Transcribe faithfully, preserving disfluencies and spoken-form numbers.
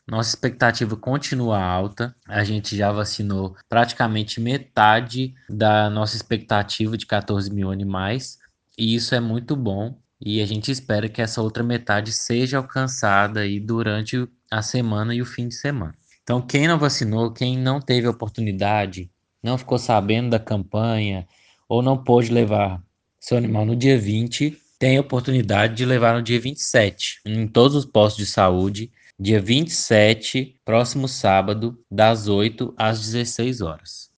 Nossa expectativa continua alta. A gente já vacinou praticamente metade da nossa expectativa de quatorze mil animais, e isso é muito bom. E a gente espera que essa outra metade seja alcançada aí durante a semana e o fim de semana. Então, quem não vacinou, quem não teve oportunidade, não ficou sabendo da campanha ou não pôde levar seu animal no dia vinte, tem a oportunidade de levar no dia vinte e sete, em todos os postos de saúde, dia vinte e sete, próximo sábado, das oito às dezesseis horas.